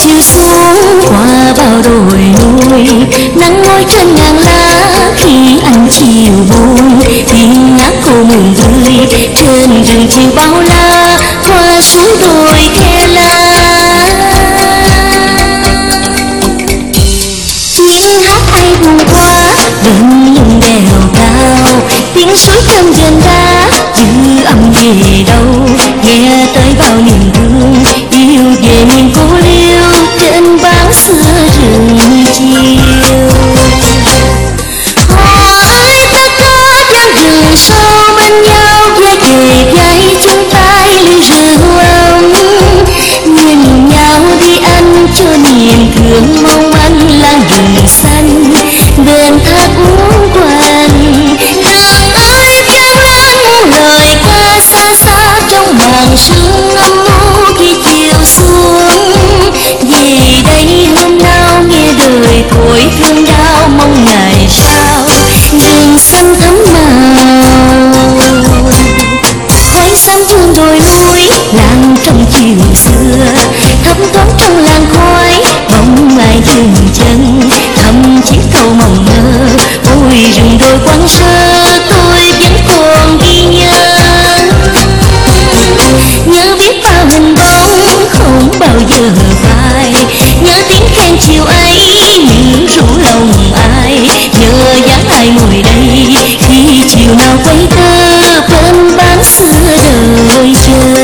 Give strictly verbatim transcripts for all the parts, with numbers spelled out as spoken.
chiều xuống qua bao đồi núi, nắng ngồi trên ngàn lá khi anh chiều buông tiếng nhạc cô mừng vui trên rừng chiều bao la hoa xuống đồi khe lá. Tiếng hát ai buồn quá bên lưng đèo cao, tiếng suối thơm dần đá dư âm về đâu, nghe tới bao niềm thương yêu về miền cô liêu trên bão xưa rừng chiều. Hỏi tất cả dáng rừng sâu bên nhau vai kề vai chung tay ly rượu ấm, nhìn nhau đi anh cho niềm thương mong manh làng rừng xanh bên thác uống quanh. Nàng ơi vang lên muôn lời ca xa xa trong màn sương âm u khi chiều xuống. Về đây hôm nào nghe đời thổi thương đau mong ngày sau rừng xanh thắm màu. Khói xanh thương đồi núi làng trong chiều xưa, thấm thoáng trong làng khói bóng ai dừng chân thầm chiếc câu mộng mơ. Ôi rừng đồi quang sơ tôi vẫn còn ghi nhớ, nhớ biết bao hình bóng không bao giờ phai, nhớ tiếng khen chiều ấy những rủ lòng ai, nhớ dáng ai ngồi đây khi chiều nào quay tơ bên bán xưa đời chờ.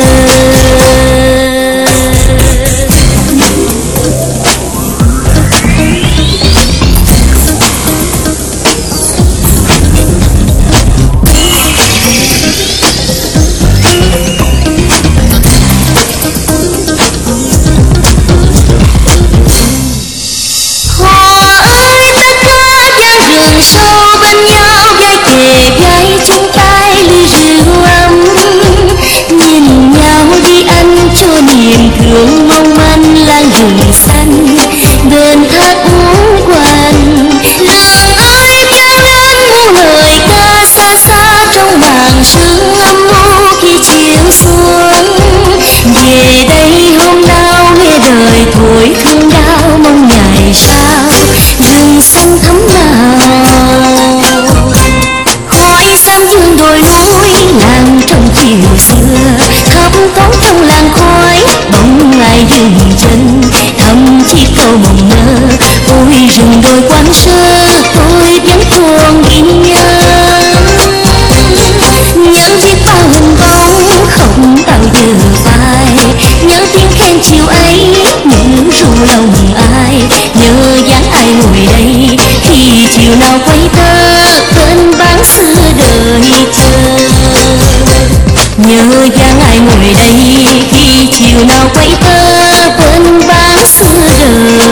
Sâu bên nhau vai kề vai chung tay ly rượu ấm, nhìn nhau đi anh cho niềm thương mong manh làng rừng xanh bên thác uống quanh. Làng ơi vang lên muôn lời ca xa xa trong màn sương âm u khi chiều xuống. Về đây hôm nào nghe đời thổi thương đau mong ngày sau rừng xanh thắm màu. Khói xanh dương đồi núi làng trong chiều xưa, thấp thoáng trong làng khói bóng ai dừng chân thầm chiếc câu mộng mơ. Ôi rừng đồi quang sơ tôi vẫn còn ghi nhớ, nhớ biết bao hình bóng không bao giờ phai, nhớ tiếng khen chiều ấy những ru lòng ai, nhớ dáng ai ngồi đây khi chiều nào quay tơ bên bán xưa đời chờ. Nhớ dáng ai ngồi đây khi chiều nào quay tơ bên bán xưa đời